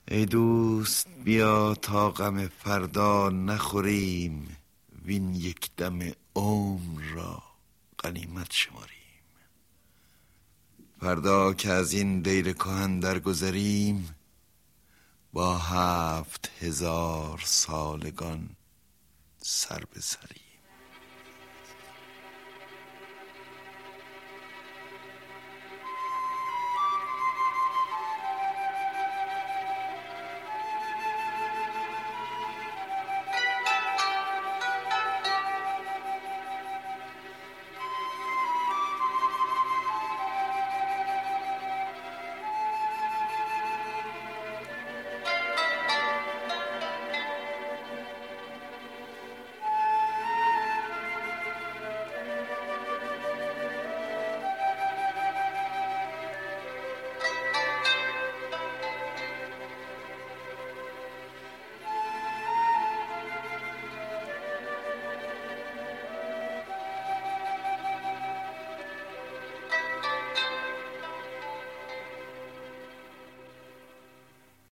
ای دوست بیا تا غم فردا نخوریم، وین یک دم عمر را غنیمت شماریم. فردا که از این دیر کهن درگذریم، با 7000 سالگان سر به سریم.